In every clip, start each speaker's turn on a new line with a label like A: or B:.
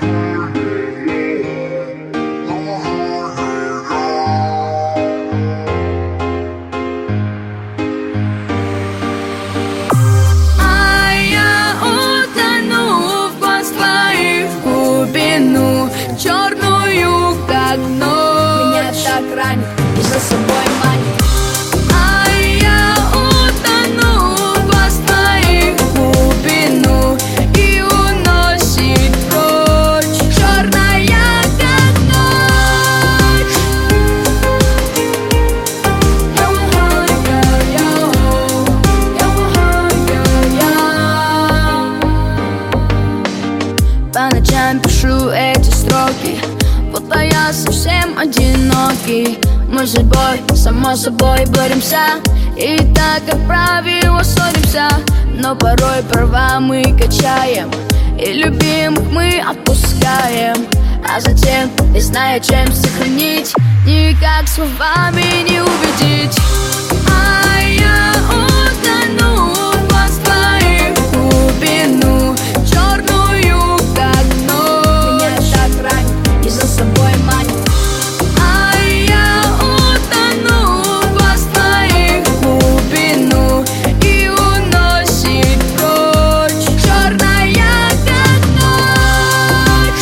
A: Черную, как ночь. Меня так ранит и за собой манит. А я утону в глаз твоих глубину и уносит прочь. Черная, как ночь. По ночам пишу эти строки, будто я совсем одинокий. Мы с судьбой, само собой, боремся, и так, как правило, ссоримся. Но порой права мы качаем, и любимых мы отпускаем. А затем, не зная, чем сохранить, никак словами не убедить. А я утону в глаз твоих глубину, черную, как ночь. Меня так ранит и за собой манит. А я утону в глаз твоих глубину и уносит прочь. Черная, как ночь.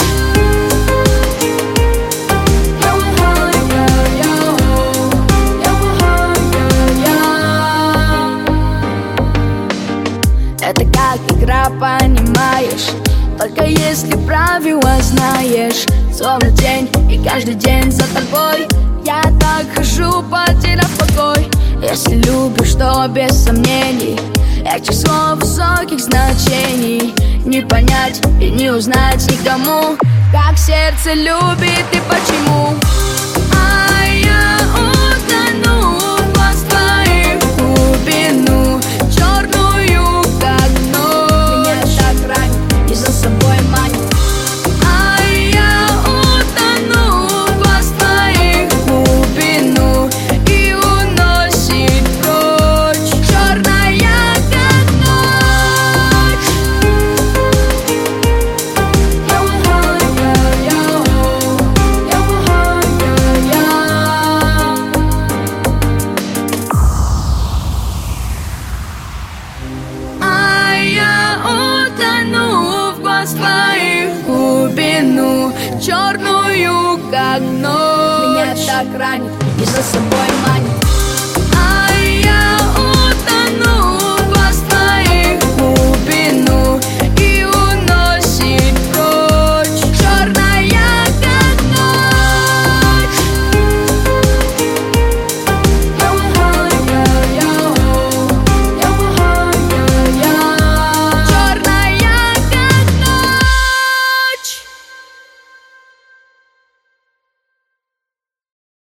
A: Это как игра, понимаешь? Только если правила знаешь. Словно день, и каждый день за тобой. Я так хожу, потеряв покой. Если любишь, то без сомнений. Я число высоких значений. Не понять и не узнать никому, как сердце любит и почему. А я утону в глаз твоих глубину, черную, как ночь. Меня так ранит и за собой манит. А я утону в глаз твоих глубину и уносит прочь. Черная, как ночь. А я утону в глаз твоих глубину, черную, как ночь. Меня так ранит и за собой